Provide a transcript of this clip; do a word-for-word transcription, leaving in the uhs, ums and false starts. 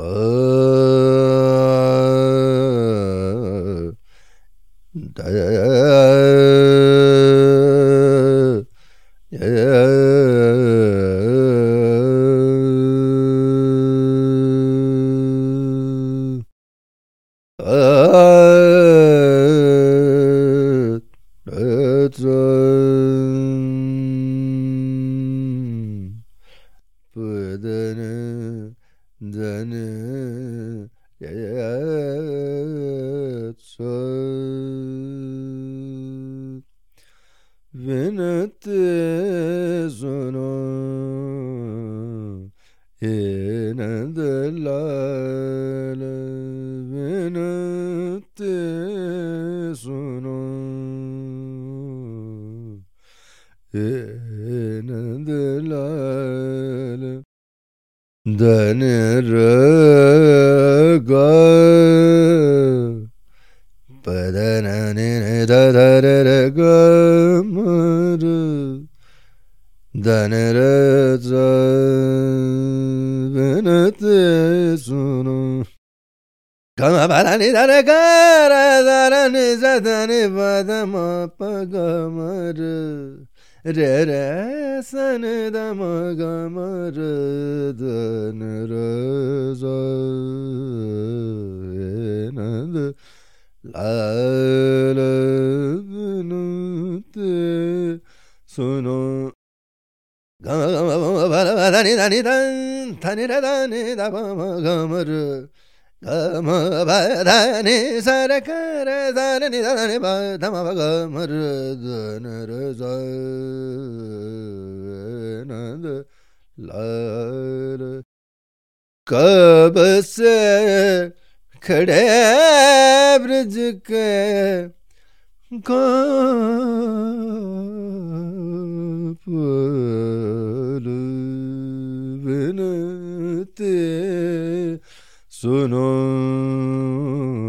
विनते सुनो हे नंदलाल विनते सुनो हे नंदलाल धन रगा पदन धर गमर धन रजा विनते सुनो गम पदनि धन कर धन सधन पदम पगमर रे रे सन दम गमर धन रजा नंद लाल विनते सुनो गम गम धनि धनि धन धनि धनि दम गमर गम धनि सर कर धनि धनि धम गमर धन रजा नंद लाल कब से खड़े ब्रज के गोपाल विनते सुनो।